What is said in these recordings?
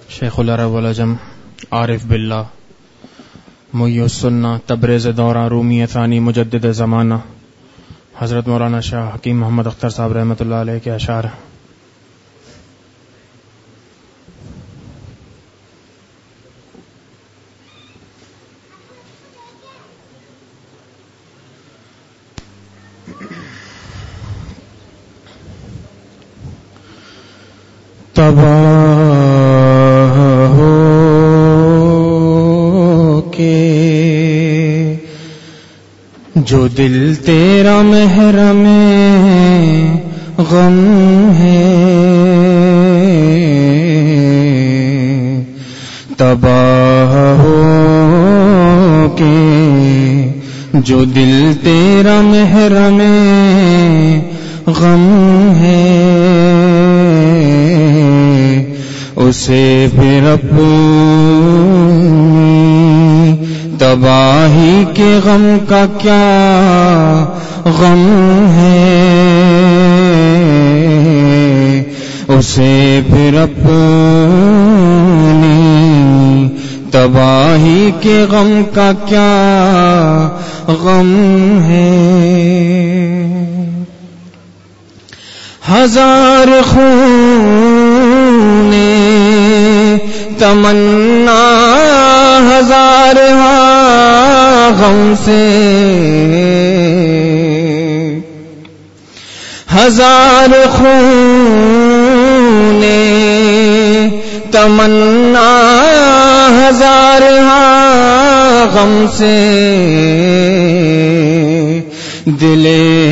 شیخ العرب والعجم عارف باللہ محی السنہ تبریز دورہ رومی ثانی مجدد زمانہ حضرت مولانا شاہ حکیم محمد اختر صاحب رحمۃ اللہ علیہ کے اشعار۔ تباہ ہو کے جو دل تیرا محرم غم ہے، تباہ ہو کے جو دل تیرا محرم غم ہے، اسے پھر اپنی تباہی کے غم کا کیا غم ہے، اسے پھر اپنی تباہی کے غم کا کیا غم ہے۔ ہزار خون تمنا ہزار غم سے، ہزار خون تمنا ہزار غم سے، دل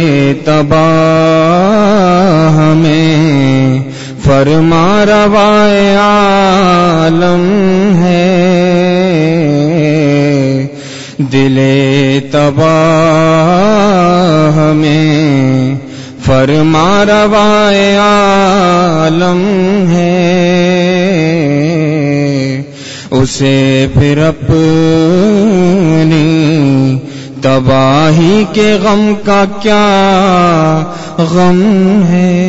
تباہ میں فرما روائے عالم ہے، دل تباہ میں فرما روائے عالم ہے، اسے پھر اپنی تباہی کے غم کا کیا غم ہے۔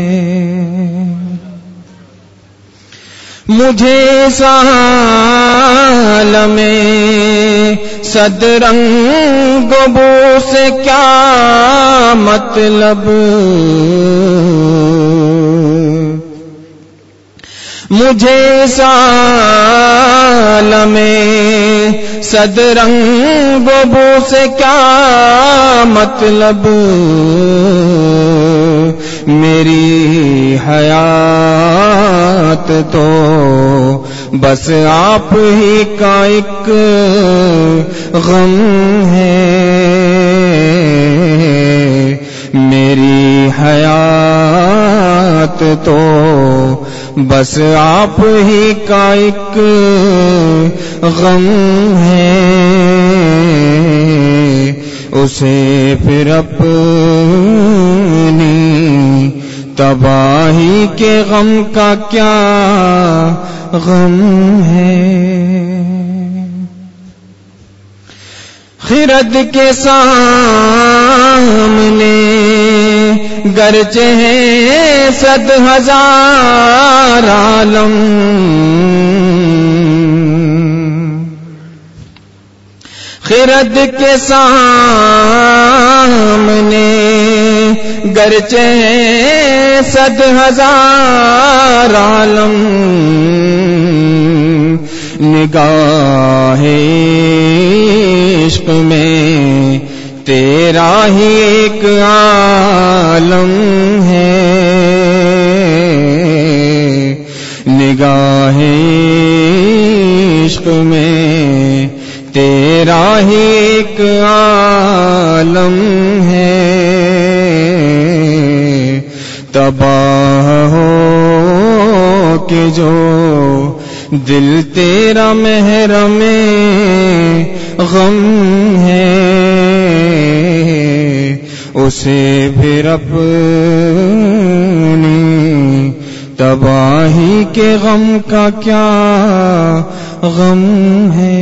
مجھے عالم صد رنگ و بو سے کیا مطلب، مجھے عالم صد رنگ و بو سے کیا مطلب، میری حیات تو بس آپ ہی کا ایک غم ہے، میری حیات تو بس آپ ہی کا ایک غم ہے، اسے پھر اپنی تباہی کے غم کا کیا غم ہے۔ خرد کے سامنے گرچہ ہیں صد ہزار عالم، خرد کے سامنے گرچہ ہیں صد ہزار عالم، نگاہ عشق میں تیرا ہی ایک عالم ہے، نگاہ عشق میں تیرا ہی ایک عالم ہے، تباہ ہو کہ جو دل تیرا محرم غم ہے، اسے پھر اپنی تباہی کے غم کا کیا غم ہے۔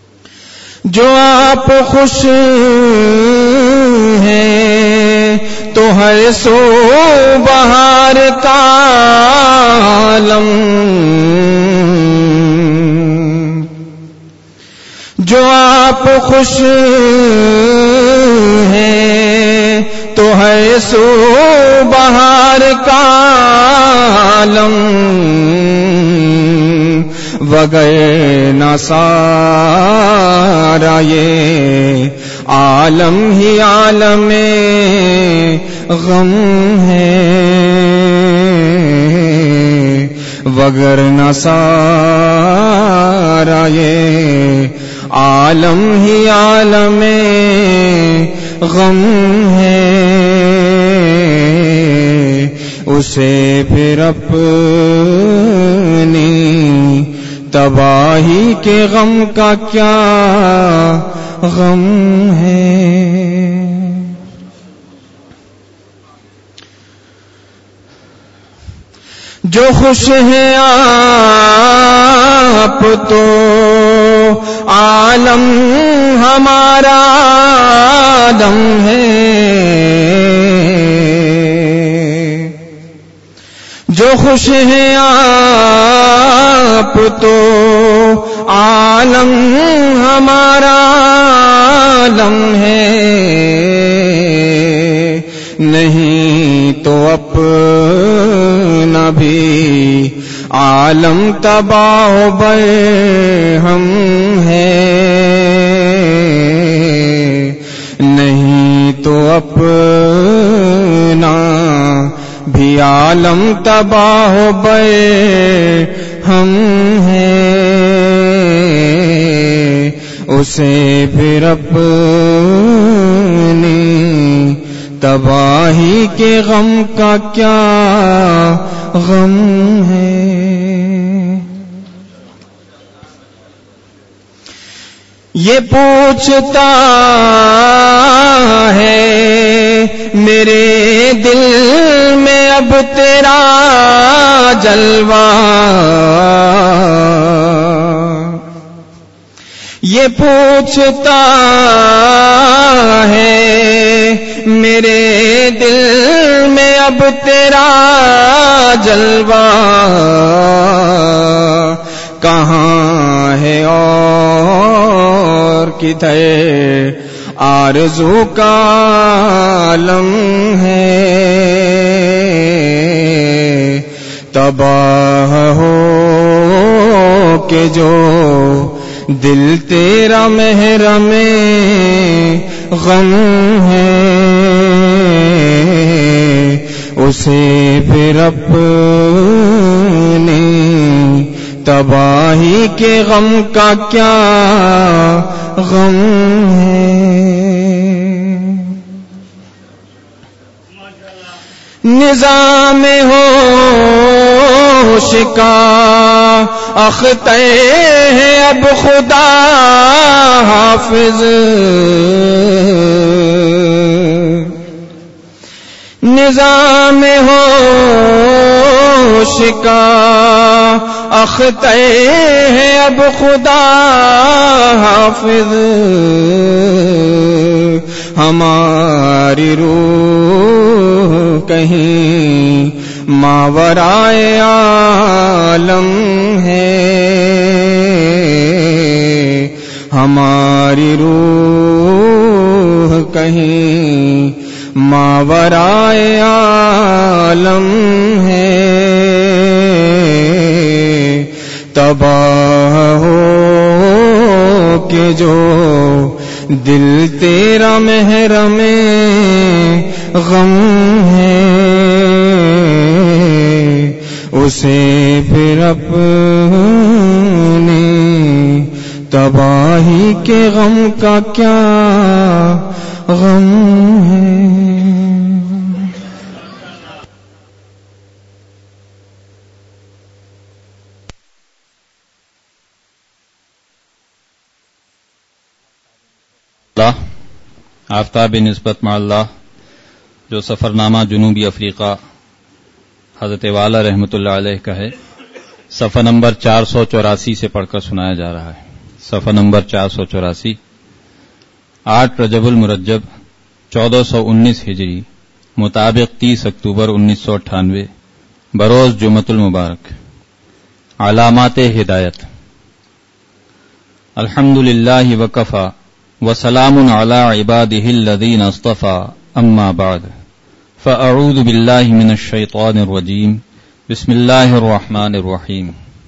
جو آپ خوش ہیں تو ہر سو بہار کا عالم، جو آپ خوش ہیں تو ہر سو بہار کا عالم، وگرنہ سارا یہ عالم ہی عالم غم ہے، وگرنہ سارا یہ عالم ہی عالم غم ہے، اسے پھر اپنی تباہی کے غم کا کیا غم ہے۔ جو خوش ہیں آپ تو عالم ہمارا عالم ہے، جو خوش ہیں آپ تو عالم ہمارا عالم ہے، نہیں تو اپنا بھی عالم تباہ و برہم ہے، نہیں تو اپنا بھی عالم تباہ و برہم ہے، اسے پھر اپنی تباہی کے غم کا کیا غم ہے۔ یہ پوچھتا ہے میرے دل میں اب تیرا جلوہ، یہ پوچھتا ہے میرے دل میں اب تیرا جلوہ، کہاں ہے اور کدھر آرزو کا عالم ہے، تباہ ہو کہ جو دل تیرا محرم غم ہے، اسے پھر اپنی تباہی کے غم کا کیا غم ہے۔ نظام ہوش کا اختر ہے اب خدا حافظ، نظام ہوش کا اختر ہے اب خدا حافظ، ہماری روح کہیں ماورائے عالم ہے، ہماری روح کہیں ماورائے عالم ہے، تباہ ہو کہ جو دل تیرا محرم غم ہے، اسے پھر اپنی تباہی کے غم کا کیا غم ہے۔ آفتاب نسبت مع اللہ جو سفرنامہ جنوبی افریقہ حضرت والا رحمۃ اللہ علیہ کا ہے، صفحہ نمبر 484 سے پڑھ کر سنایا جا رہا ہے۔ صفحہ نمبر 484، 8 رجب المرجب 1419 ہجری مطابق 30 اکتوبر 1998 بروز جمعۃ المبارک۔ علامات ہدایت۔ الحمد للہ وکفی وسلام علی عبادہ الذین اصطفی، اما بعد فاعوذ باللہ من الشیطان الرجیم، بسم اللہ الرحمن الرحیم۔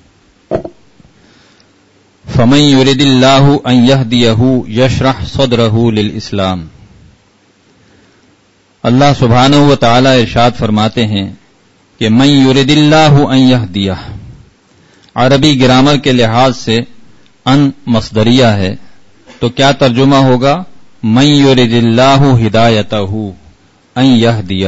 فمن یرد اللہ ان یہدیہ یشرح صدرہ للاسلام۔ اللہ سبحانہ و تعالی ارشاد فرماتے ہیں کہ من یرد اللہ ان یہدیہ، عربی گرامر کے لحاظ سے ان مصدریہ ہے، تو کیا ترجمہ ہوگا؟ من یرد اللہ ہدایتہ ان یہدیہ۔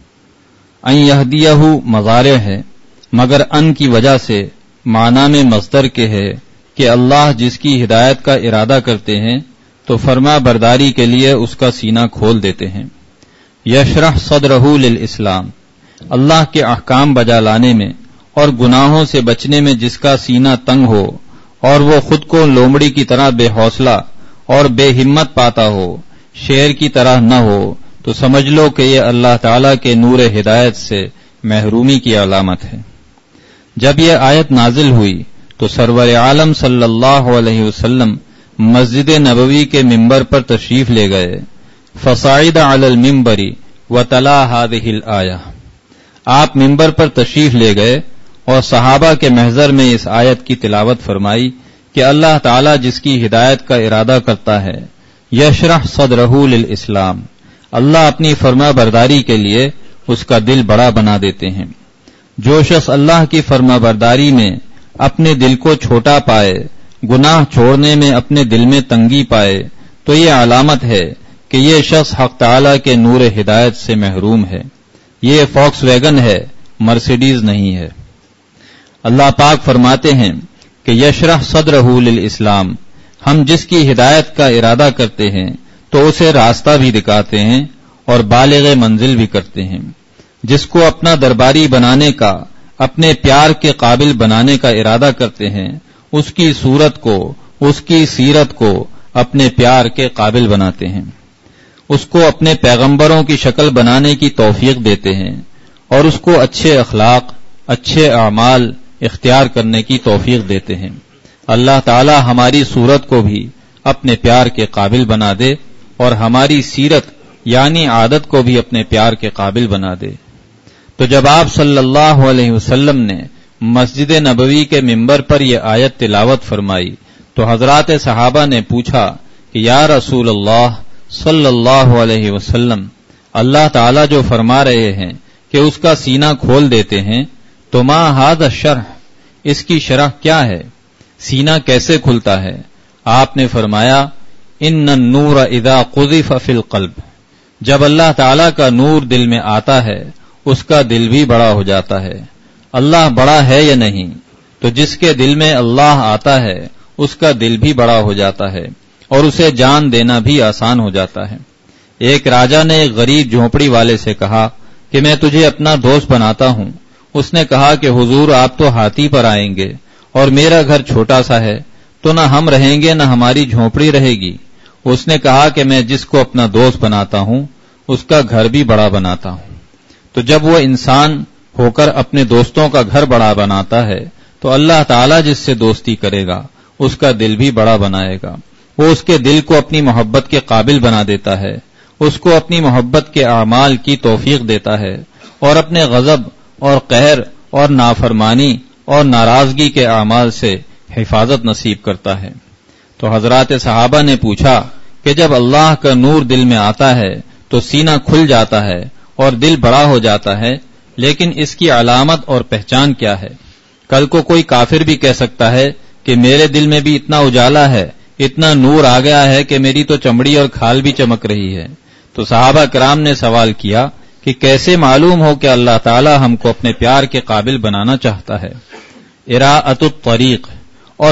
ان یہدیہ مضارع ہے، مگر ان کی وجہ سے معنی میں مصدر کے ہے کہ اللہ جس کی ہدایت کا ارادہ کرتے ہیں تو فرما برداری کے لیے اس کا سینہ کھول دیتے ہیں۔ یشرح صدرہ للاسلام، اللہ کے احکام بجا لانے میں اور گناہوں سے بچنے میں جس کا سینہ تنگ ہو اور وہ خود کو لومڑی کی طرح بے حوصلہ اور بے ہمت پاتا ہو، شیر کی طرح نہ ہو، تو سمجھ لو کہ یہ اللہ تعالی کے نور ہدایت سے محرومی کی علامت ہے۔ جب یہ آیت نازل ہوئی تو سرور عالم صلی اللہ علیہ وسلم مسجد نبوی کے ممبر پر تشریف لے گئے، فصعد علی المنبر وتلا هذه الآیہ، آپ ممبر پر تشریف لے گئے اور صحابہ کے محضر میں اس آیت کی تلاوت فرمائی کہ اللہ تعالی جس کی ہدایت کا ارادہ کرتا ہے، یشرح صدرہ للاسلام، اللہ اپنی فرما برداری کے لیے اس کا دل بڑا بنا دیتے ہیں۔ جو شخص اللہ کی فرما برداری میں اپنے دل کو چھوٹا پائے، گناہ چھوڑنے میں اپنے دل میں تنگی پائے، تو یہ علامت ہے کہ یہ شخص حق تعالی کے نور ہدایت سے محروم ہے۔ یہ فوکس ویگن ہے، مرسیڈیز نہیں ہے۔ اللہ پاک فرماتے ہیں کہ یشرح صدرہ للاسلام، ہم جس کی ہدایت کا ارادہ کرتے ہیں تو اسے راستہ بھی دکھاتے ہیں اور بالغ منزل بھی کرتے ہیں۔ جس کو اپنا درباری بنانے کا، اپنے پیار کے قابل بنانے کا ارادہ کرتے ہیں، اس کی صورت کو، اس کی سیرت کو اپنے پیار کے قابل بناتے ہیں، اس کو اپنے پیغمبروں کی شکل بنانے کی توفیق دیتے ہیں اور اس کو اچھے اخلاق، اچھے اعمال اختیار کرنے کی توفیق دیتے ہیں۔ اللہ تعالی ہماری صورت کو بھی اپنے پیار کے قابل بنا دے اور ہماری سیرت یعنی عادت کو بھی اپنے پیار کے قابل بنا دے۔ تو جب آپ صلی اللہ علیہ وسلم نے مسجد نبوی کے ممبر پر یہ آیت تلاوت فرمائی تو حضرات صحابہ نے پوچھا کہ یا رسول اللہ صلی اللہ علیہ وسلم، اللہ تعالیٰ جو فرما رہے ہیں کہ اس کا سینہ کھول دیتے ہیں، تو ما ھذا الشرح، اس کی شرح کیا ہے؟ سینہ کیسے کھلتا ہے؟ آپ نے فرمایا ان النور اذا قذف فی القلب، جب اللہ تعالیٰ کا نور دل میں آتا ہے اس کا دل بھی بڑا ہو جاتا ہے۔ اللہ بڑا ہے یا نہیں؟ تو جس کے دل میں اللہ آتا ہے اس کا دل بھی بڑا ہو جاتا ہے اور اسے جان دینا بھی آسان ہو جاتا ہے۔ ایک راجا نے ایک غریب جھونپڑی والے سے کہا کہ میں تجھے اپنا دوست بناتا ہوں۔ اس نے کہا کہ حضور آپ تو ہاتھی پر آئیں گے اور میرا گھر چھوٹا سا ہے، تو نہ ہم رہیں گے نہ ہماری جھونپڑی رہے گی۔ اس نے کہا کہ میں جس کو اپنا دوست بناتا ہوں اس کا گھر بھی بڑا بناتا ہوں۔ تو جب وہ انسان ہو کر اپنے دوستوں کا گھر بڑا بناتا ہے تو اللہ تعالیٰ جس سے دوستی کرے گا اس کا دل بھی بڑا بنائے گا۔ وہ اس کے دل کو اپنی محبت کے قابل بنا دیتا ہے، اس کو اپنی محبت کے اعمال کی توفیق دیتا ہے اور اپنے غضب اور قہر اور نافرمانی اور ناراضگی کے اعمال سے حفاظت نصیب کرتا ہے۔ تو حضرات صحابہ نے پوچھا کہ جب اللہ کا نور دل میں آتا ہے تو سینہ کھل جاتا ہے اور دل بڑا ہو جاتا ہے، لیکن اس کی علامت اور پہچان کیا ہے؟ کل کو کوئی کافر بھی کہہ سکتا ہے کہ میرے دل میں بھی اتنا اجالا ہے، اتنا نور آ گیا ہے کہ میری تو چمڑی اور کھال بھی چمک رہی ہے۔ تو صحابہ کرام نے سوال کیا کہ کیسے معلوم ہو کہ اللہ تعالی ہم کو اپنے پیار کے قابل بنانا چاہتا ہے؟ اراءۃ الطریق اور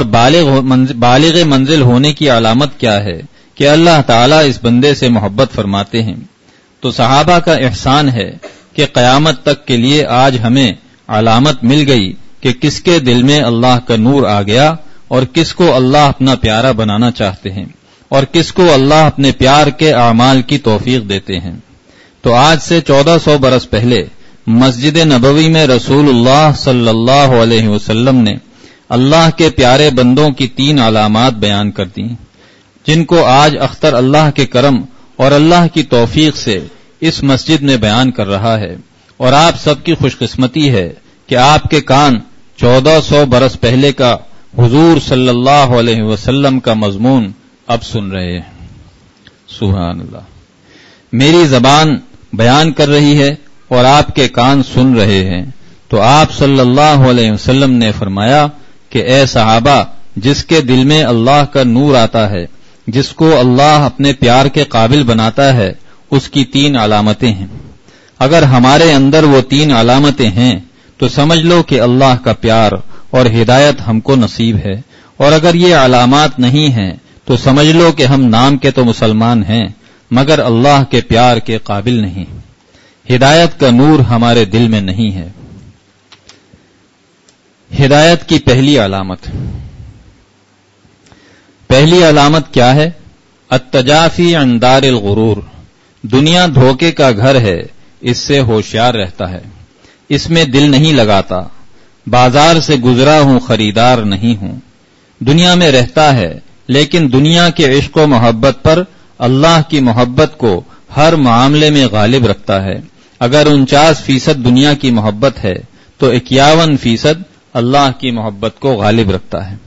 بالغ منزل ہونے کی علامت کیا ہے کہ اللہ تعالیٰ اس بندے سے محبت فرماتے ہیں؟ تو صحابہ کا احسان ہے کہ قیامت تک کے لیے آج ہمیں علامت مل گئی کہ کس کے دل میں اللہ کا نور آ گیا اور کس کو اللہ اپنا پیارا بنانا چاہتے ہیں اور کس کو اللہ اپنے پیار کے اعمال کی توفیق دیتے ہیں۔ تو آج سے 1400 برس پہلے مسجد نبوی میں رسول اللہ صلی اللہ علیہ وسلم نے اللہ کے پیارے بندوں کی 3 علامات بیان کر دیں، جن کو آج اختر اللہ کے کرم اور اللہ کی توفیق سے اس مسجد میں بیان کر رہا ہے، اور آپ سب کی خوش قسمتی ہے کہ آپ کے کان 1400 برس پہلے کا حضور صلی اللہ علیہ وسلم کا مضمون اب سن رہے ہیں۔ سبحان اللہ۔ میری زبان بیان کر رہی ہے اور آپ کے کان سن رہے ہیں، تو آپ صلی اللہ علیہ وسلم نے فرمایا کہ اے صحابہ، جس کے دل میں اللہ کا نور آتا ہے، جس کو اللہ اپنے پیار کے قابل بناتا ہے، اس کی 3 علامتیں ہیں۔ اگر ہمارے اندر وہ 3 علامتیں ہیں تو سمجھ لو کہ اللہ کا پیار اور ہدایت ہم کو نصیب ہے، اور اگر یہ علامات نہیں ہیں تو سمجھ لو کہ ہم نام کے تو مسلمان ہیں مگر اللہ کے پیار کے قابل نہیں، ہدایت کا نور ہمارے دل میں نہیں ہے۔ ہدایت کی پہلی علامت کیا ہے؟ التجافی عن دار الغرور۔ دنیا دھوکے کا گھر ہے، اس سے ہوشیار رہتا ہے، اس میں دل نہیں لگاتا۔ بازار سے گزرا ہوں، خریدار نہیں ہوں۔ دنیا میں رہتا ہے لیکن دنیا کے عشق و محبت پر اللہ کی محبت کو ہر معاملے میں غالب رکھتا ہے۔ اگر 49% دنیا کی محبت ہے تو 51% اللہ کی محبت کو غالب رکھتا ہے۔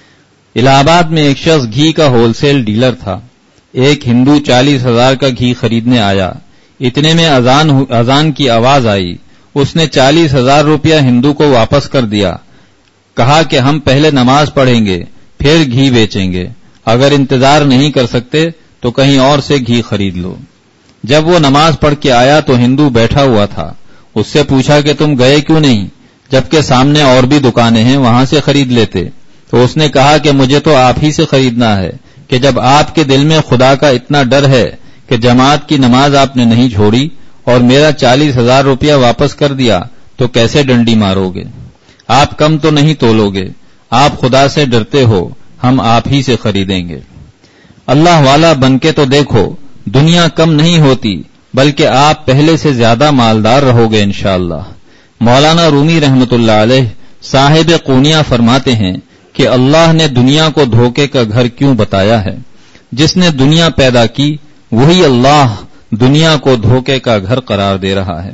الہ آباد میں ایک شخص گھی کا ہول سیل ڈیلر تھا۔ ایک ہندو 40,000 کا گھی خریدنے آیا، اتنے میں اذان کی آواز آئی۔ اس نے 40,000 روپیہ ہندو کو واپس کر دیا، کہا کہ ہم پہلے نماز پڑھیں گے پھر گھی بیچیں گے، اگر انتظار نہیں کر سکتے تو کہیں اور سے گھی خرید لو۔ جب وہ نماز پڑھ کے آیا تو ہندو بیٹھا ہوا تھا، اس سے پوچھا کہ تم گئے کیوں نہیں، جبکہ سامنے اور بھی دکانیں ہیں، وہاں سے خرید لیتے۔ تو اس نے کہا کہ مجھے تو آپ ہی سے خریدنا ہے، کہ جب آپ کے دل میں خدا کا اتنا ڈر ہے کہ جماعت کی نماز آپ نے نہیں چھوڑی اور میرا 40,000 روپیہ واپس کر دیا تو کیسے ڈنڈی مارو گے؟ آپ کم تو نہیں تولو گے، آپ خدا سے ڈرتے ہو، ہم آپ ہی سے خریدیں گے۔ اللہ والا بن کے تو دیکھو، دنیا کم نہیں ہوتی بلکہ آپ پہلے سے زیادہ مالدار رہو گے انشاءاللہ۔ مولانا رومی رحمت اللہ علیہ صاحب قونیہ فرماتے ہیں کہ اللہ نے دنیا کو دھوکے کا گھر کیوں بتایا ہے؟ جس نے دنیا پیدا کی وہی اللہ دنیا کو دھوکے کا گھر قرار دے رہا ہے۔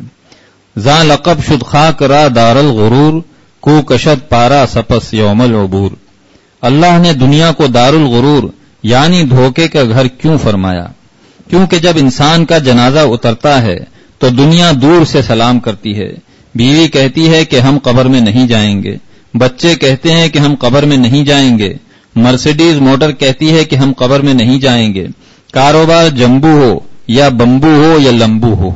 ذا لقب شد خاک را دار الغرور، کو کشد پارا سپس یوم العبور۔ اللہ نے دنیا کو دار الغرور یعنی دھوکے کا گھر کیوں فرمایا؟ کیونکہ جب انسان کا جنازہ اترتا ہے تو دنیا دور سے سلام کرتی ہے، بیوی کہتی ہے کہ ہم قبر میں نہیں جائیں گے، بچے کہتے ہیں کہ ہم قبر میں نہیں جائیں گے، مرسیڈیز موٹر کہتی ہے کہ ہم قبر میں نہیں جائیں گے، کاروبار جمبو ہو یا بمبو ہو یا لمبو ہو،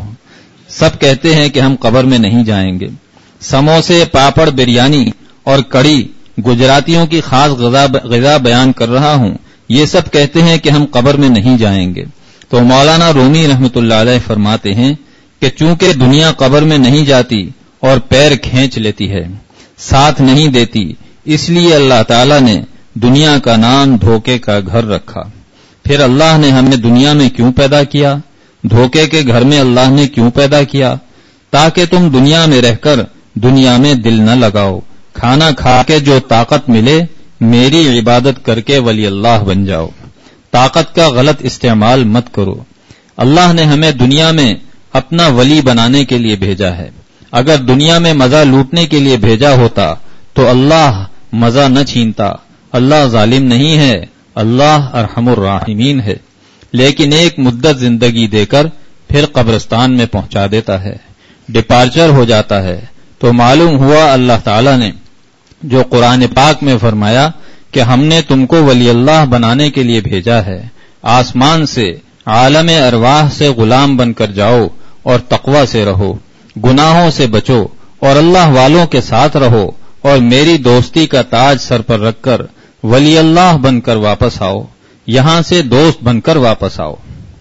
سب کہتے ہیں کہ ہم قبر میں نہیں جائیں گے۔ سموسے، پاپڑ، بریانی اور کڑی گجراتیوں کی خاص غذا بیان کر رہا ہوں، یہ سب کہتے ہیں کہ ہم قبر میں نہیں جائیں گے۔ تو مولانا رومی رحمت اللہ علیہ فرماتے ہیں کہ چونکہ دنیا قبر میں نہیں جاتی اور پیر کھینچ لیتی ہے، ساتھ نہیں دیتی، اس لیے اللہ تعالی نے دنیا کا نام دھوکے کا گھر رکھا۔ پھر اللہ نے ہمیں دنیا میں کیوں پیدا کیا؟ دھوکے کے گھر میں اللہ نے کیوں پیدا کیا؟ تاکہ تم دنیا میں رہ کر دنیا میں دل نہ لگاؤ، کھانا کھا کے جو طاقت ملے میری عبادت کر کے ولی اللہ بن جاؤ، طاقت کا غلط استعمال مت کرو۔ اللہ نے ہمیں دنیا میں اپنا ولی بنانے کے لیے بھیجا ہے، اگر دنیا میں مزہ لوٹنے کے لیے بھیجا ہوتا تو اللہ مزہ نہ چھینتا۔ اللہ ظالم نہیں ہے، اللہ ارحم الراحمین ہے، لیکن ایک مدت زندگی دے کر پھر قبرستان میں پہنچا دیتا ہے، ڈپارچر ہو جاتا ہے۔ تو معلوم ہوا اللہ تعالی نے جو قرآن پاک میں فرمایا کہ ہم نے تم کو ولی اللہ بنانے کے لیے بھیجا ہے، آسمان سے عالم ارواح سے غلام بن کر جاؤ اور تقوی سے رہو، گناہوں سے بچو اور اللہ والوں کے ساتھ رہو، اور میری دوستی کا تاج سر پر رکھ کر ولی اللہ بن کر واپس آؤ، یہاں سے دوست بن کر واپس آؤ۔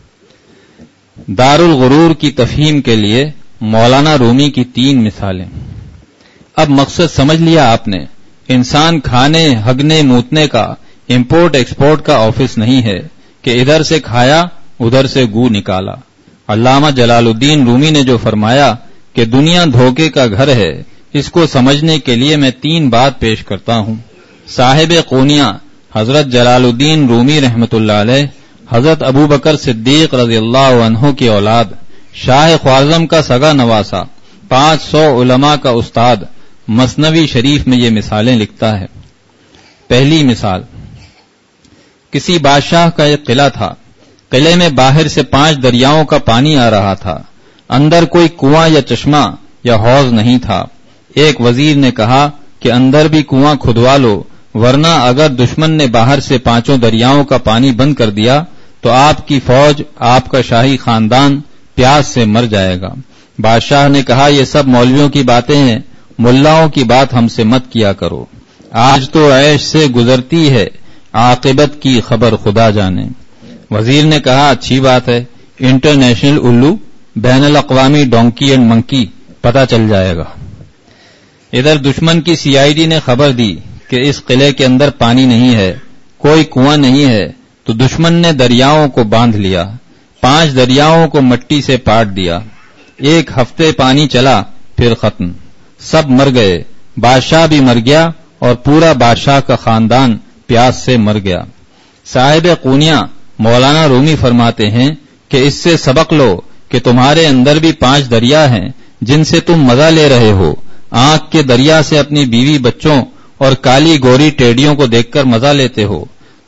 دار الغرور کی تفہیم کے لیے مولانا رومی کی 3 مثالیں۔ اب مقصد سمجھ لیا آپ نے، انسان کھانے، ہگنے، موتنے کا امپورٹ ایکسپورٹ کا آفس نہیں ہے کہ ادھر سے کھایا ادھر سے گو نکالا۔ علامہ جلال الدین رومی نے جو فرمایا کہ دنیا دھوکے کا گھر ہے، اس کو سمجھنے کے لیے میں 3 بات پیش کرتا ہوں۔ صاحب قونیہ حضرت جلال الدین رومی رحمت اللہ علیہ حضرت ابو بکر صدیق رضی اللہ عنہ کی اولاد، شاہ خوارزم کا سگا نواسا، 500 علماء کا استاد، مثنوی شریف میں یہ مثالیں لکھتا ہے۔ پہلی مثال، کسی بادشاہ کا ایک قلعہ تھا، قلعے میں باہر سے 5 دریاؤں کا پانی آ رہا تھا، اندر کوئی کنواں یا چشمہ یا حوض نہیں تھا۔ ایک وزیر نے کہا کہ اندر بھی کنواں کھدوا لو، ورنہ اگر دشمن نے باہر سے 5 دریاؤں کا پانی بند کر دیا تو آپ کی فوج، آپ کا شاہی خاندان پیاس سے مر جائے گا۔ بادشاہ نے کہا یہ سب مولویوں کی باتیں ہیں، ملاؤں کی بات ہم سے مت کیا کرو، آج تو عیش سے گزرتی ہے، عاقبت کی خبر خدا جانے۔ وزیر نے کہا اچھی بات ہے، انٹرنیشنل الو، بین الاقوامی ڈونکی اینڈ منکی پتہ چل جائے گا۔ ادھر دشمن کی CID نے خبر دی کہ اس قلعے کے اندر پانی نہیں ہے، کوئی کنواں نہیں ہے، تو دشمن نے دریاؤں کو باندھ لیا، 5 دریاؤں کو مٹی سے پاٹ دیا۔ 1 ہفتے پانی چلا، پھر ختم، سب مر گئے، بادشاہ بھی مر گیا اور پورا بادشاہ کا خاندان پیاس سے مر گیا۔ صاحب قونیہ مولانا رومی فرماتے ہیں کہ اس سے سبق لو کہ تمہارے اندر بھی 5 دریا ہیں جن سے تم مزہ لے رہے ہو۔ آنکھ کے دریا سے اپنی بیوی بچوں اور کالی گوری ٹیڈیوں کو دیکھ کر مزہ لیتے ہو۔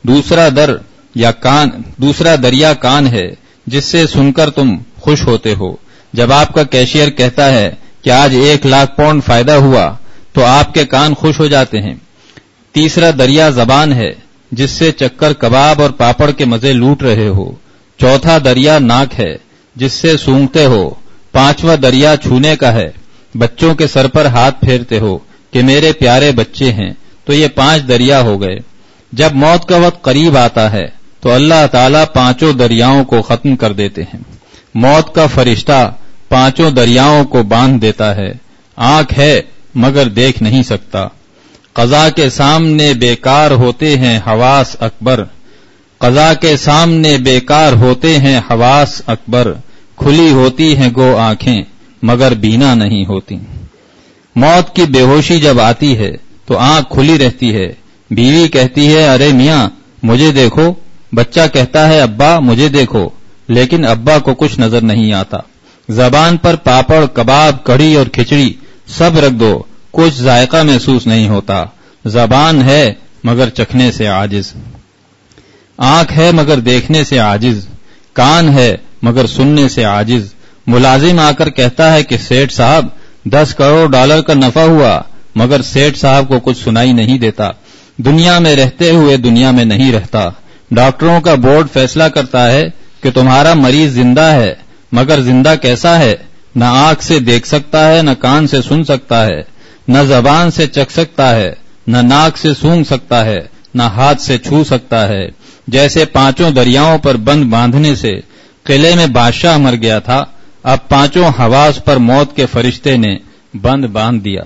دوسرا دریا کان ہے جس سے سن کر تم خوش ہوتے ہو۔ جب آپ کا کیشیئر کہتا ہے کہ آج 1 لاکھ پاؤنڈ فائدہ ہوا تو آپ کے کان خوش ہو جاتے ہیں۔ تیسرا دریا زبان ہے جس سے چکر کباب اور پاپڑ کے مزے لوٹ رہے ہو۔ چوتھا دریا ناک ہے جس سے سونگتے ہو۔ 5واں دریا چھونے کا ہے، بچوں کے سر پر ہاتھ پھیرتے ہو کہ میرے پیارے بچے ہیں۔ تو یہ 5 دریا ہو گئے۔ جب موت کا وقت قریب آتا ہے تو اللہ تعالیٰ 5 دریاؤں کو ختم کر دیتے ہیں۔ موت کا فرشتہ 5 دریاؤں کو باندھ دیتا ہے۔ آنکھ ہے مگر دیکھ نہیں سکتا، قضا کے سامنے بیکار ہوتے ہیں حواس اکبر، قضا کے سامنے بیکار ہوتے ہیں حواس اکبر، کھلی ہوتی ہیں گو آنکھیں مگر بینا نہیں ہوتی۔ موت کی بے ہوشی جب آتی ہے تو آنکھ کھلی رہتی ہے، بیوی کہتی ہے ارے میاں مجھے دیکھو، بچہ کہتا ہے ابا مجھے دیکھو، لیکن ابا کو کچھ نظر نہیں آتا۔ زبان پر پاپڑ، کباب، کڑھی اور کھچڑی سب رکھ دو، کچھ ذائقہ محسوس نہیں ہوتا۔ زبان ہے مگر چکھنے سے عاجز، آنکھ ہے مگر دیکھنے سے عاجز، کان ہے مگر سننے سے عاجز۔ ملازم آ کر کہتا ہے کہ سیٹھ صاحب $10 کروڑ کا نفع ہوا، مگر سیٹھ صاحب کو کچھ سنائی نہیں دیتا۔ دنیا میں رہتے ہوئے دنیا میں نہیں رہتا۔ ڈاکٹروں کا بورڈ فیصلہ کرتا ہے کہ تمہارا مریض زندہ ہے، مگر زندہ کیسا ہے؟ نہ آنکھ سے دیکھ سکتا ہے، نہ کان سے سن سکتا ہے، نہ زبان سے چکھ سکتا ہے، نہ ناک سے سونگھ سکتا ہے، نہ ہاتھ سے چھو سکتا ہے۔ جیسے 5 دریاؤں پر بند باندھنے سے قلعے میں بادشاہ مر گیا تھا، اب 5 حواس پر موت کے فرشتے نے بند باندھ دیا۔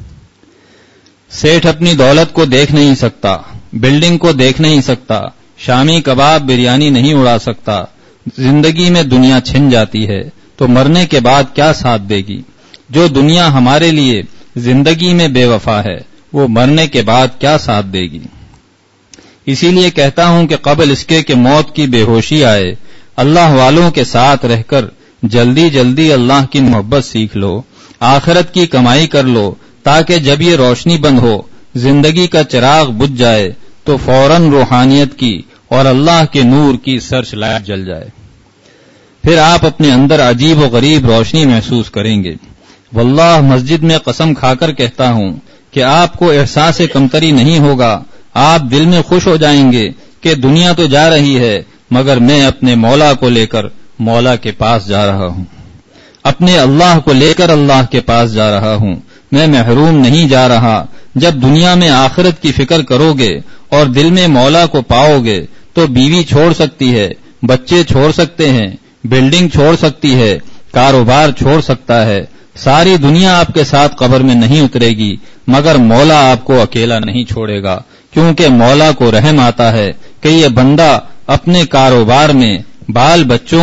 سیٹھ اپنی دولت کو دیکھ نہیں سکتا، بلڈنگ کو دیکھ نہیں سکتا، شامی کباب بریانی نہیں اڑا سکتا۔ زندگی میں دنیا چھن جاتی ہے تو مرنے کے بعد کیا ساتھ دے گی؟ جو دنیا ہمارے لیے زندگی میں بے وفا ہے وہ مرنے کے بعد کیا ساتھ دے گی؟ اسی لیے کہتا ہوں کہ قبل اس کے کہ موت کی بے ہوشی آئے، اللہ والوں کے ساتھ رہ کر جلدی جلدی اللہ کی محبت سیکھ لو، آخرت کی کمائی کر لو، تاکہ جب یہ روشنی بند ہو، زندگی کا چراغ بجھ جائے تو فوراً روحانیت کی اور اللہ کے نور کی سرچ لائٹ جل جائے۔ پھر آپ اپنے اندر عجیب و غریب روشنی محسوس کریں گے۔ واللہ مسجد میں قسم کھا کر کہتا ہوں کہ آپ کو احساس کمتری نہیں ہوگا، آپ دل میں خوش ہو جائیں گے کہ دنیا تو جا رہی ہے مگر میں اپنے مولا کو لے کر مولا کے پاس جا رہا ہوں، اپنے اللہ کو لے کر اللہ کے پاس جا رہا ہوں، میں محروم نہیں جا رہا۔ جب دنیا میں آخرت کی فکر کرو گے اور دل میں مولا کو پاؤ گے تو بیوی چھوڑ سکتی ہے، بچے چھوڑ سکتے ہیں، بلڈنگ چھوڑ سکتی ہے، کاروبار چھوڑ سکتا ہے، ساری دنیا آپ کے ساتھ قبر میں نہیں اترے گی، مگر مولا آپ کو اکیلا نہیں چھوڑے گا، کیونکہ مولا کو رحم آتا ہے کہ یہ بندہ اپنے کاروبار میں، بال بچوں میں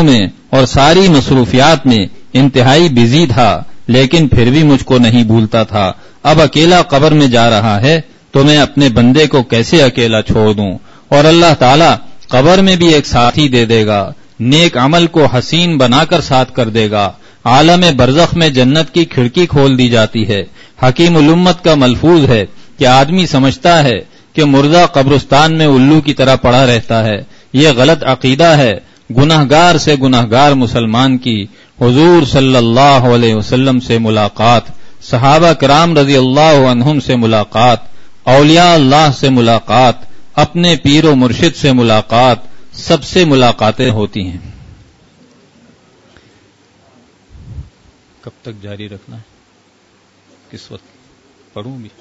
اور ساری مصروفیات میں انتہائی بزی تھا، لیکن پھر بھی مجھ کو نہیں بھولتا تھا۔ اب اکیلا قبر میں جا رہا ہے تو میں اپنے بندے کو کیسے اکیلا چھوڑ دوں؟ اور اللہ تعالی قبر میں بھی ایک ساتھی دے دے گا، نیک عمل کو حسین بنا کر ساتھ کر دے گا۔ عالم برزخ میں جنت کی کھڑکی کھول دی جاتی ہے۔ حکیم الامت کا ملفوظ ہے کہ آدمی سمجھتا ہے کہ مردہ قبرستان میں الو کی طرح پڑا رہتا ہے، یہ غلط عقیدہ ہے۔ گنہگار سے گنہگار مسلمان کی حضور صلی اللہ علیہ وسلم سے ملاقات، صحابہ کرام رضی اللہ عنہم سے ملاقات، اولیاء اللہ سے ملاقات، اپنے پیر و مرشد سے ملاقات، سب سے ملاقاتیں ہوتی ہیں۔ کب تک جاری رکھنا ہے؟ کس وقت پڑھوں بھی؟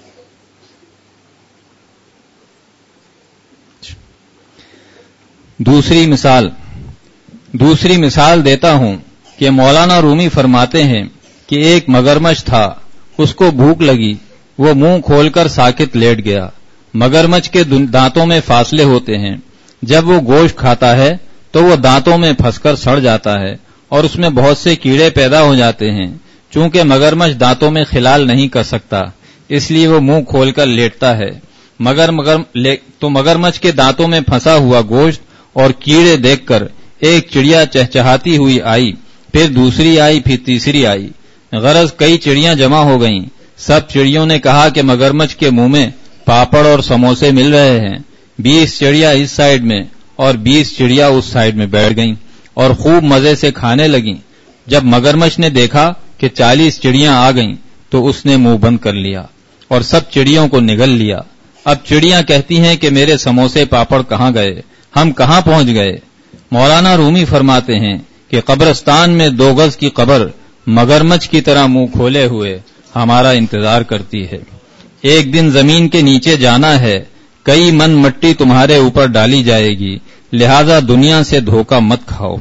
دوسری مثال دیتا ہوں کہ مولانا رومی فرماتے ہیں کہ ایک مگرمچھ تھا، اس کو بھوک لگی، وہ منہ کھول کر ساکت لیٹ گیا۔ مگرمچھ کے دانتوں میں فاصلے ہوتے ہیں، جب وہ گوشت کھاتا ہے تو وہ دانتوں میں پھنس کر سڑ جاتا ہے اور اس میں بہت سے کیڑے پیدا ہو جاتے ہیں۔ چونکہ مگرمچھ دانتوں میں خلال نہیں کر سکتا، اس لیے وہ منہ کھول کر لیٹتا ہے۔ مگرمچھ کے دانتوں میں پھنسا ہوا گوشت اور کیڑے دیکھ کر ایک چڑیا چہچہاتی ہوئی آئی، پھر دوسری آئی، پھر تیسری آئی، غرض کئی چڑیاں جمع ہو گئیں۔ سب چڑیوں نے کہا کہ مگرمچھ کے منہ میں پاپڑ اور سموسے مل رہے ہیں۔ 20 چڑیا اس سائیڈ میں اور 20 چڑیا اس سائیڈ میں بیٹھ گئیں اور خوب مزے سے کھانے لگیں۔ جب مگرمچھ نے دیکھا کہ 40 چڑیاں آ گئیں تو اس نے منہ بند کر لیا اور سب چڑیوں کو نگل لیا۔ اب چڑیاں کہتی ہیں کہ میرے سموسے پاپڑ کہاں گئے، ہم کہاں پہنچ گئے؟ مولانا رومی فرماتے ہیں کہ قبرستان میں 2 گز کی قبر مگرمچھ کی طرح منہ کھولے ہوئے ہمارا انتظار کرتی ہے۔ ایک دن زمین کے نیچے جانا ہے، کئی من مٹی تمہارے اوپر ڈالی جائے گی، لہذا دنیا سے دھوکہ مت کھاؤ۔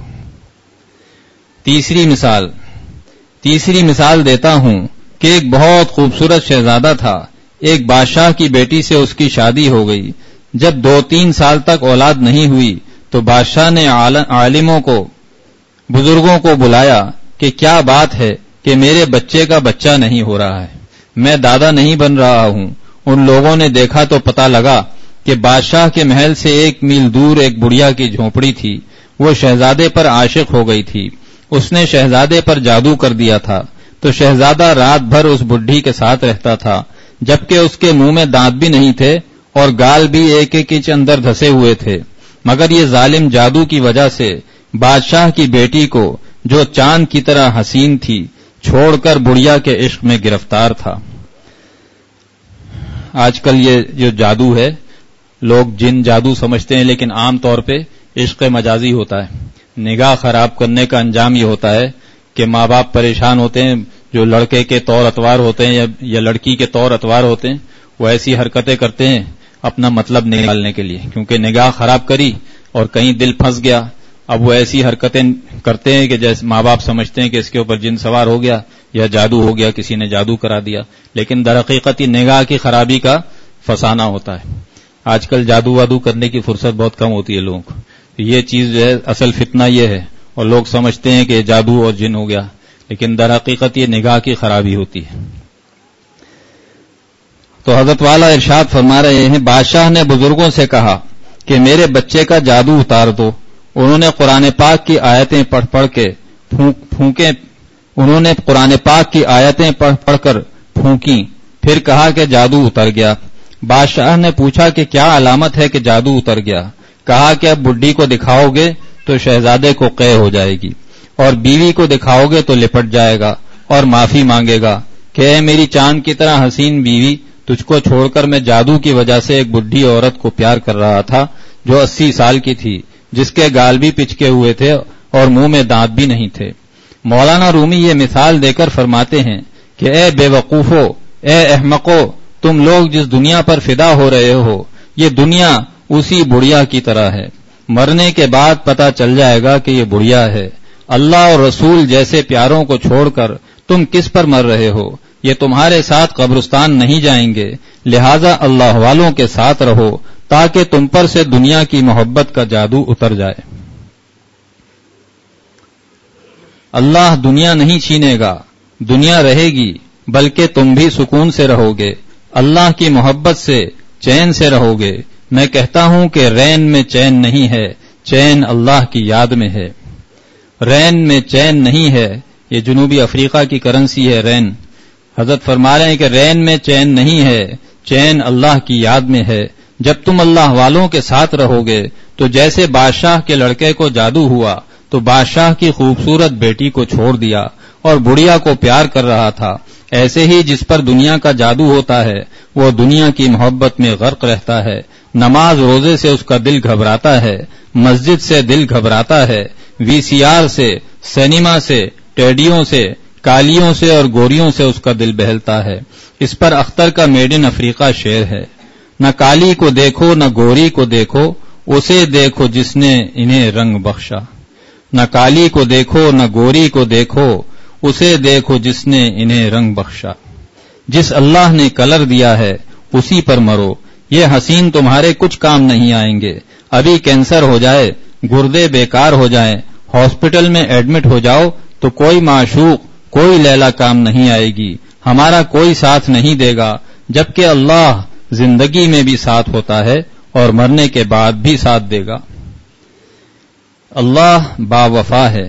تیسری مثال دیتا ہوں کہ ایک بہت خوبصورت شہزادہ تھا، ایک بادشاہ کی بیٹی سے اس کی شادی ہو گئی۔ جب 2-3 سال تک اولاد نہیں ہوئی تو بادشاہ نے عالموں کو، بزرگوں کو بلایا کہ کیا بات ہے کہ میرے بچے کا بچہ نہیں ہو رہا ہے، میں دادا نہیں بن رہا ہوں۔ ان لوگوں نے دیکھا تو پتہ لگا کہ بادشاہ کے محل سے 1 میل دور ایک بڑھیا کی جھونپڑی تھی، وہ شہزادے پر عاشق ہو گئی تھی۔ اس نے شہزادے پر جادو کر دیا تھا، تو شہزادہ رات بھر اس بڈھی کے ساتھ رہتا تھا، جبکہ اس کے منہ میں دانت بھی نہیں تھے اور گال بھی ایک انچ اندر دھسے ہوئے تھے، مگر یہ ظالم جادو کی وجہ سے بادشاہ کی بیٹی کو، جو چاند کی طرح حسین تھی، چھوڑ کر بڑھیا کے عشق میں گرفتار تھا۔ آج کل یہ جو جادو ہے، لوگ جن جادو سمجھتے ہیں، لیکن عام طور پہ عشق مجازی ہوتا ہے۔ نگاہ خراب کرنے کا انجام یہ ہوتا ہے کہ ماں باپ پریشان ہوتے ہیں، جو لڑکے کے طور اتوار ہوتے ہیں یا لڑکی کے طور اتوار ہوتے ہیں، وہ ایسی حرکتیں کرتے ہیں اپنا مطلب نکالنے کے لیے، کیونکہ نگاہ خراب کری اور کہیں دل پھنس گیا۔ اب وہ ایسی حرکتیں کرتے ہیں کہ جیسے ماں باپ سمجھتے ہیں کہ اس کے اوپر جن سوار ہو گیا یا جادو ہو گیا، کسی نے جادو کرا دیا، لیکن در حقیقت یہ نگاہ کی خرابی کا فسانہ ہوتا ہے۔ آج کل جادو وادو کرنے کی فرصت بہت کم ہوتی ہے لوگوں کو، یہ چیز جو ہے اصل فتنہ یہ ہے، اور لوگ سمجھتے ہیں کہ جادو اور جن ہو گیا، لیکن در حقیقت یہ نگاہ کی خرابی ہوتی ہے۔ تو حضرت والا ارشاد فرما رہے ہیں، بادشاہ نے بزرگوں سے کہا کہ میرے بچے کا جادو اتار دو۔ انہوں نے قرآن پاک کی آیتیں پڑھ کر پھونکی، پھر کہا کہ جادو اتر گیا۔ بادشاہ نے پوچھا کہ کیا علامت ہے کہ جادو اتر گیا؟ کہا کہ اب بڈھی کو دکھاؤ گے تو شہزادے کو قے ہو جائے گی، اور بیوی کو دکھاؤ گے تو لپٹ جائے گا اور معافی مانگے گا کہ اے میری چاند کی طرح حسین بیوی، تجھ کو چھوڑ کر میں جادو کی وجہ سے ایک بڈھی عورت کو پیار کر رہا تھا جو 80 سال کی تھی، جس کے گال بھی پچکے ہوئے تھے اور منہ میں دانت بھی نہیں تھے۔ مولانا رومی یہ مثال دے کر فرماتے ہیں کہ اے بے وقوفو، اے احمقو، تم لوگ جس دنیا پر فدا ہو رہے ہو، یہ دنیا اسی بڑھیا کی طرح ہے، مرنے کے بعد پتہ چل جائے گا کہ یہ بڑھیا ہے۔ اللہ اور رسول جیسے پیاروں کو چھوڑ کر تم کس پر مر رہے ہو؟ یہ تمہارے ساتھ قبرستان نہیں جائیں گے، لہذا اللہ والوں کے ساتھ رہو تاکہ تم پر سے دنیا کی محبت کا جادو اتر جائے۔ اللہ دنیا نہیں چھینے گا، دنیا رہے گی، بلکہ تم بھی سکون سے رہو گے، اللہ کی محبت سے چین سے رہو گے۔ میں کہتا ہوں کہ رین میں چین نہیں ہے، چین اللہ کی یاد میں ہے۔ رین میں چین نہیں ہے، یہ جنوبی افریقہ کی کرنسی ہے رین۔ حضرت فرما رہے ہیں کہ رین میں چین نہیں ہے، چین اللہ کی یاد میں ہے۔ جب تم اللہ والوں کے ساتھ رہو گے تو جیسے بادشاہ کے لڑکے کو جادو ہوا تو بادشاہ کی خوبصورت بیٹی کو چھوڑ دیا اور بڑھیا کو پیار کر رہا تھا، ایسے ہی جس پر دنیا کا جادو ہوتا ہے وہ دنیا کی محبت میں غرق رہتا ہے۔ نماز روزے سے اس کا دل گھبراتا ہے، مسجد سے دل گھبراتا ہے، وی سی آر سے، سینما سے، ٹیڈیوں سے، کالیوں سے اور گوریوں سے اس کا دل بہلتا ہے۔ اس پر اختر کا میڈ ان افریقہ شعر ہے، نہ کالی کو دیکھو نہ گوری کو دیکھو، اسے دیکھو جس نے انہیں رنگ بخشا۔ نہ کالی کو دیکھو نہ گوری کو دیکھو، اسے دیکھو جس نے انہیں رنگ بخشا۔ جس اللہ نے کلر دیا ہے اسی پر مرو، یہ حسین تمہارے کچھ کام نہیں آئیں گے۔ ابھی کینسر ہو جائے، گردے بیکار ہو جائیں، ہاسپٹل میں ایڈمٹ ہو جاؤ تو کوئی معشوق، کوئی لیلا کام نہیں آئے گی، ہمارا کوئی ساتھ نہیں دے گا، جبکہ اللہ زندگی میں بھی ساتھ ہوتا ہے اور مرنے کے بعد بھی ساتھ دے گا۔ اللہ با وفا ہے۔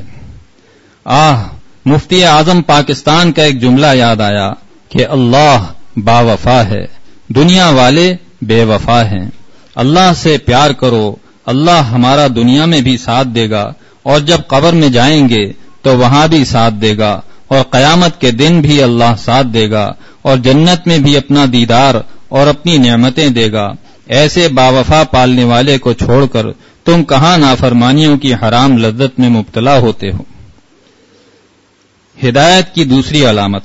مفتی اعظم پاکستان کا ایک جملہ یاد آیا کہ اللہ با وفا ہے، دنیا والے بے وفا ہیں۔ اللہ سے پیار کرو، اللہ ہمارا دنیا میں بھی ساتھ دے گا، اور جب قبر میں جائیں گے تو وہاں بھی ساتھ دے گا، اور قیامت کے دن بھی اللہ ساتھ دے گا، اور جنت میں بھی اپنا دیدار اور اپنی نعمتیں دے گا۔ ایسے باوفا پالنے والے کو چھوڑ کر تم کہاں نافرمانیوں کی حرام لذت میں مبتلا ہوتے ہو۔ ہدایت کی دوسری علامت،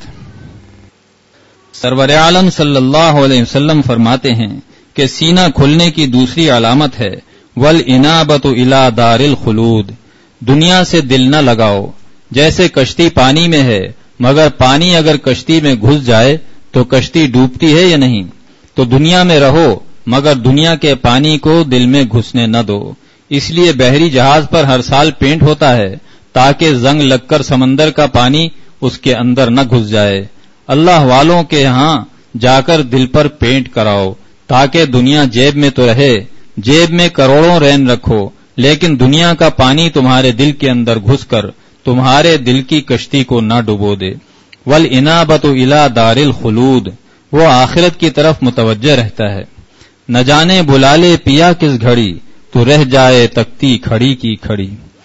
سرور عالم صلی اللہ علیہ وسلم فرماتے ہیں کہ سینہ کھلنے کی دوسری علامت ہے والانابۃ الی دار الخلود، دنیا سے دل نہ لگاؤ۔ جیسے کشتی پانی میں ہے، مگر پانی اگر کشتی میں گھس جائے تو کشتی ڈوبتی ہے یا نہیں، تو دنیا میں رہو مگر دنیا کے پانی کو دل میں گھسنے نہ دو۔ اس لیے بحری جہاز پر ہر سال پینٹ ہوتا ہے تاکہ زنگ لگ کر سمندر کا پانی اس کے اندر نہ گھس جائے۔ اللہ والوں کے ہاں جا کر دل پر پینٹ کراؤ تاکہ دنیا جیب میں تو رہے، جیب میں کروڑوں رین رکھو، لیکن دنیا کا پانی تمہارے دل کے اندر گھس کر تمہارے دل کی کشتی کو نہ ڈبو دے۔ والانابۃ الی دار الخلود، وہ آخرت کی طرف متوجہ رہتا ہے۔ نہ جانے بلا لے پیا کس گھڑی، تو رہ جائے تکتی کھڑی کی کھڑی۔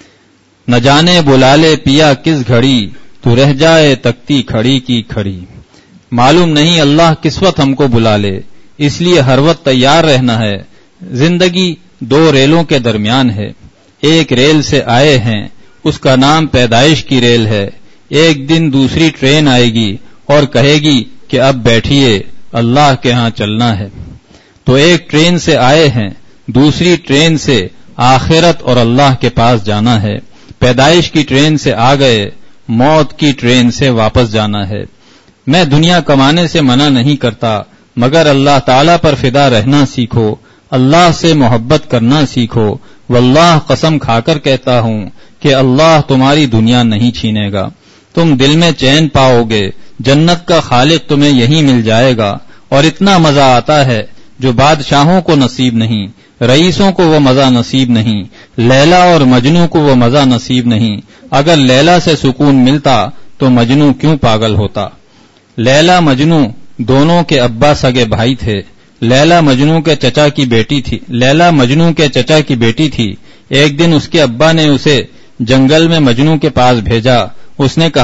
نہ جانے بلا لے پیا کس گھڑی، تو رہ جائے تکتی کھڑی کی کھڑی۔ معلوم نہیں اللہ کس وقت ہم کو بلا لے، اس لیے ہر وقت تیار رہنا ہے۔ زندگی دو ریلوں کے درمیان ہے، ایک ریل سے آئے ہیں، اس کا نام پیدائش کی ریل ہے۔ ایک دن دوسری ٹرین آئے گی اور کہے گی کہ اب بیٹھیے، اللہ کے ہاں چلنا ہے۔ تو ایک ٹرین سے آئے ہیں، دوسری ٹرین سے آخرت اور اللہ کے پاس جانا ہے۔ پیدائش کی ٹرین سے آ گئے، موت کی ٹرین سے واپس جانا ہے۔ میں دنیا کمانے سے منع نہیں کرتا، مگر اللہ تعالی پر فدا رہنا سیکھو، اللہ سے محبت کرنا سیکھو۔ واللہ قسم کھا کر کہتا ہوں کہ اللہ تمہاری دنیا نہیں چھینے گا، تم دل میں چین پاؤ گے، جنت کا خالق تمہیں یہی مل جائے گا، اور اتنا مزہ آتا ہے جو بادشاہوں کو نصیب نہیں، رئیسوں کو وہ مزہ نصیب نہیں، لیلا اور مجنو کو وہ مزہ نصیب نہیں۔ اگر لیلا سے سکون ملتا تو مجنو کیوں پاگل ہوتا؟ لیلا مجنو دونوں کے ابا سگے بھائی تھے، لیلا مجنو کے چچا کی بیٹی تھی، لیلا مجنو کے چچا کی بیٹی تھی۔ ایک دن اس کے ابا نے اسے جنگل میں مجنو کے پاس بھیجا، اس نے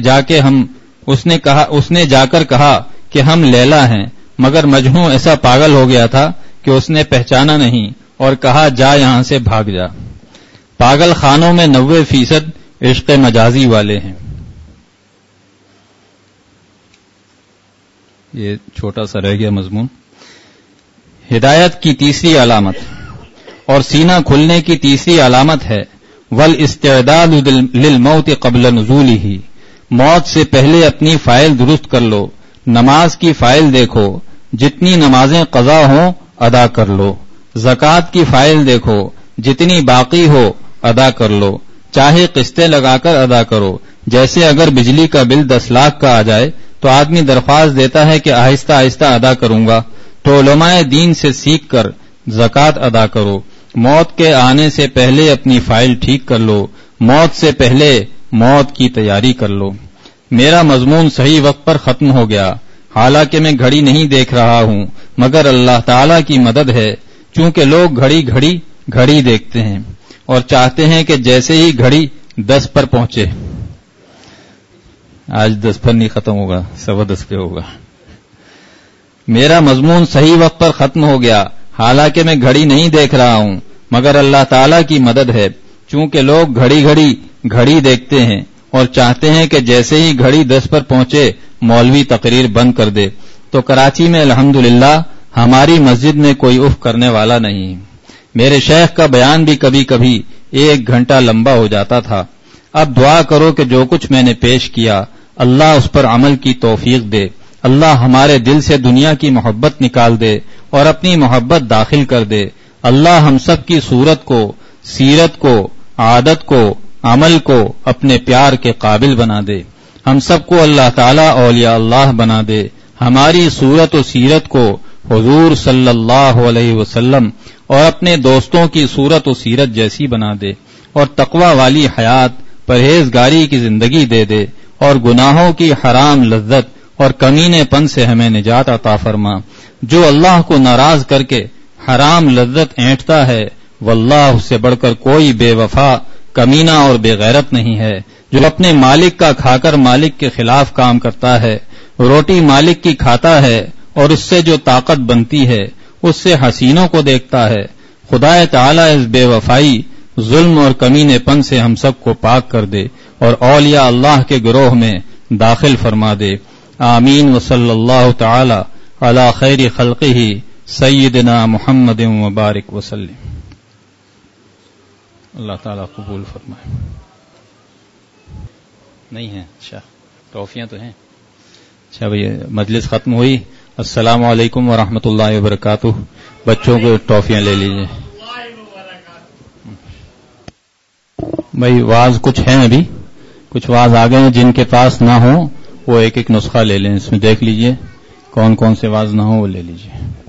جا کر کہا کہ ہم لیلا ہیں، مگر مجنو ایسا پاگل ہو گیا تھا کہ اس نے پہچانا نہیں اور کہا جا یہاں سے بھاگ جا۔ پاگل خانوں میں 90% عشق مجازی والے ہیں۔ یہ چھوٹا سا رہ گیا مضمون۔ ہدایت کی تیسری علامت اور سینہ کھلنے کی تیسری علامت ہے والاستعداد للموت قبل نزولہ، موت سے پہلے اپنی فائل درست کر لو۔ نماز کی فائل دیکھو، جتنی نمازیں قضا ہوں ادا کر لو۔ زکوٰۃ کی فائل دیکھو، جتنی باقی ہو ادا کر لو، چاہے قسطیں لگا کر ادا کرو، جیسے اگر بجلی کا بل 10 لاکھ کا آ جائے تو آدمی درخواست دیتا ہے کہ آہستہ آہستہ ادا کروں گا، تو علماء دین سے سیکھ کر زکوٰۃ ادا کرو، موت کے آنے سے پہلے اپنی فائل ٹھیک کر لو، موت سے پہلے موت کی تیاری کر لو۔ میرا مضمون صحیح وقت پر ختم ہو گیا، حالانکہ میں گھڑی نہیں دیکھ رہا ہوں، مگر اللہ تعالی کی مدد ہے، چونکہ لوگ گھڑی دیکھتے ہیں اور چاہتے ہیں کہ جیسے ہی گھڑی 10 پر پہنچے، آج 10 پر نہیں ختم ہوگا، 10:15 پہ ہوگا۔ میرا مضمون صحیح وقت پر ختم ہو گیا، حالانکہ میں گھڑی نہیں دیکھ رہا ہوں، مگر اللہ تعالی کی مدد ہے، چونکہ لوگ گھڑی دیکھتے ہیں اور چاہتے ہیں کہ جیسے ہی گھڑی 10 پر پہنچے مولوی تقریر بند کر دے۔ تو کراچی میں الحمدللہ ہماری مسجد میں کوئی اف کرنے والا نہیں۔ میرے شیخ کا بیان بھی کبھی کبھی 1 گھنٹہ لمبا ہو جاتا تھا۔ اب دعا کرو کہ جو کچھ میں نے پیش کیا اللہ اس پر عمل کی توفیق دے، اللہ ہمارے دل سے دنیا کی محبت نکال دے اور اپنی محبت داخل کر دے، اللہ ہم سب کی صورت کو، سیرت کو، عادت کو، عمل کو اپنے پیار کے قابل بنا دے، ہم سب کو اللہ تعالی اولیاء اللہ بنا دے، ہماری صورت و سیرت کو حضور صلی اللہ علیہ وسلم اور اپنے دوستوں کی صورت و سیرت جیسی بنا دے، اور تقوی والی حیات، پرہیزگاری کی زندگی دے دے، اور گناہوں کی حرام لذت اور کمینے پن سے ہمیں نجات عطا فرما۔ جو اللہ کو ناراض کر کے حرام لذت اینٹتا ہے، واللہ اس سے بڑھ کر کوئی بے وفا، کمینہ اور بے غیرت نہیں ہے۔ جو اپنے مالک کا کھا کر مالک کے خلاف کام کرتا ہے، روٹی مالک کی کھاتا ہے اور اس سے جو طاقت بنتی ہے اس سے حسینوں کو دیکھتا ہے، خدا تعالی اس بے وفائی، ظلم اور کمینے پن سے ہم سب کو پاک کر دے اور اولیاء اللہ کے گروہ میں داخل فرما دے۔ آمین وصلی اللہ تعالی علی خیر خلقہ سیدنا محمد وبارک وسلم۔ اللہ تعالیٰ قبول فرمائے۔ نہیں ہے؟ اچھا، ٹافیاں تو ہیں۔ اچھا بھئی، مجلس ختم ہوئی۔ السلام علیکم ورحمۃ اللہ وبرکاتہ۔ بچوں کو ٹافیاں لے لیجئے۔ بھئی واز کچھ ہیں، ابھی کچھ واز آ گئے ہیں، جن کے پاس نہ ہوں وہ ایک نسخہ لے لیں، اس میں دیکھ لیجئے کون کون سے واز نہ ہوں وہ لے لیجئے۔